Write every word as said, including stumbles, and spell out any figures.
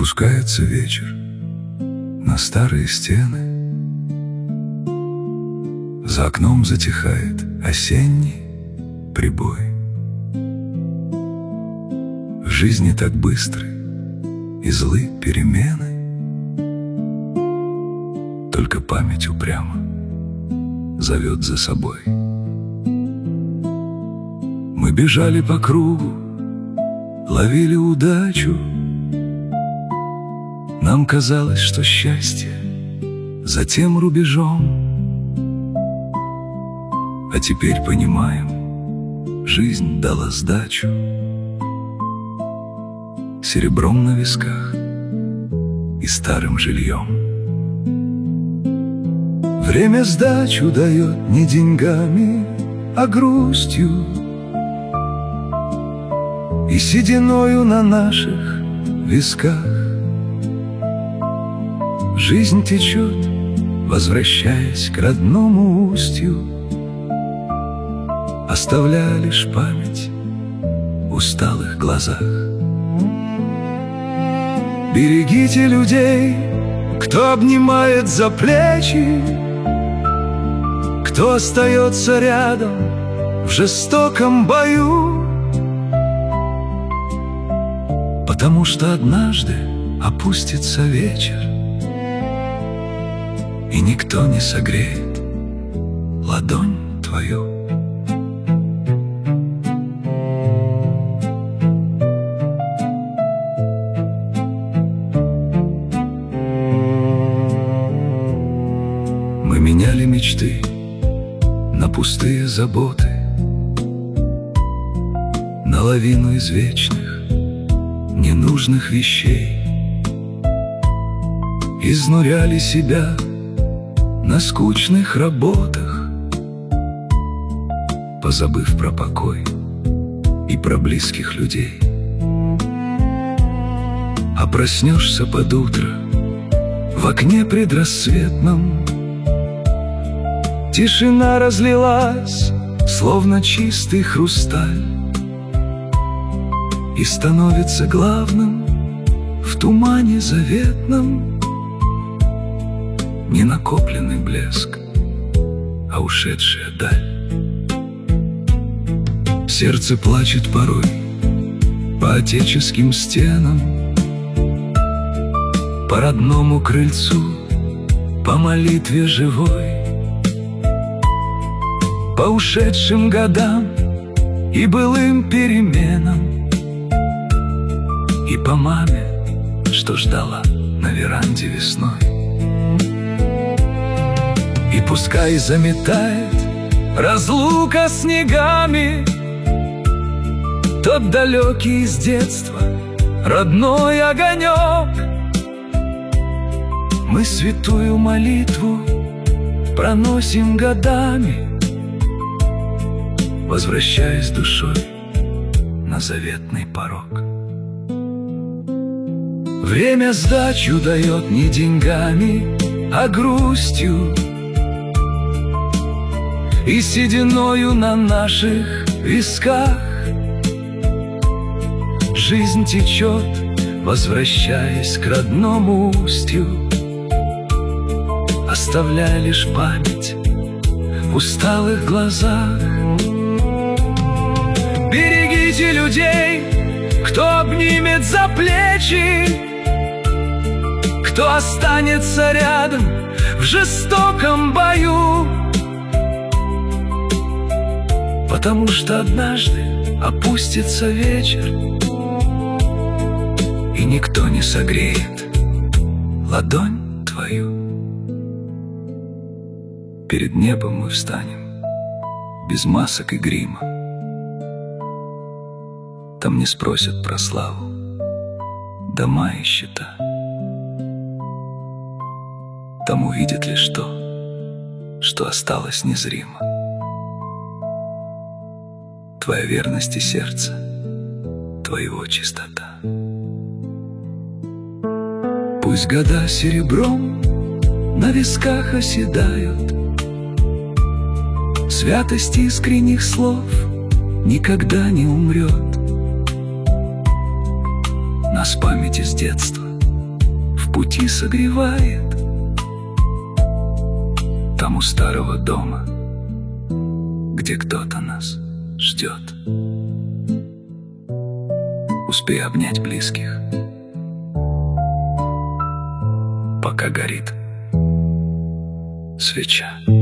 Спускается вечер на старые стены. За окном затихает осенний прибой. В жизни так быстры и злы перемены, только память упрямо зовет за собой. Мы бежали по кругу, ловили удачу. Нам казалось, что счастье за тем рубежом. А теперь понимаем, жизнь дала сдачу. Серебром на висках и старым жильем. Время сдачу дает не деньгами, а грустью и сединою на наших висках. Жизнь течет, возвращаясь к родному устью, оставляя лишь память в усталых глазах. Берегите людей, кто обнимает за плечи, кто остается рядом в жестоком бою, потому что однажды опустится вечер, и никто не согреет ладонь твою. Мы меняли мечты на пустые заботы, на лавину из вечных ненужных вещей. Изнуряли себя на скучных работах, позабыв про покой и про близких людей. А проснешься под утро в окне предрассветном, тишина разлилась, словно чистый хрусталь, и становится главным в тумане заветном не накопленный блеск, а ушедшая даль. Сердце плачет порой по отеческим стенам, по родному крыльцу, по молитве живой, по ушедшим годам и былым переменам, и по маме, что ждала на веранде весной. И пускай заметает разлука снегами тот далекий из детства родной огонек, мы святую молитву проносим годами, возвращаясь душой на заветный порог. Время сдачу дает не деньгами, а грустью и сединою на наших висках. Жизнь течет, возвращаясь к родному устью, оставляя лишь память в усталых глазах. Берегите людей, кто обнимет за плечи, кто останется рядом в жестоком бою, потому что однажды опустится вечер, и никто не согреет ладонь твою. Перед небом мы встанем без масок и грима. Там не спросят про славу, дома и счета. Там увидят лишь то, что осталось незримо. Твоя верность и сердце, твоего чистота. Пусть года серебром на висках оседают, святость искренних слов никогда не умрет. Нас память из детства пути согревает. Там у старого дома, где кто-то нас ждет. Успей обнять близких, пока горит свеча.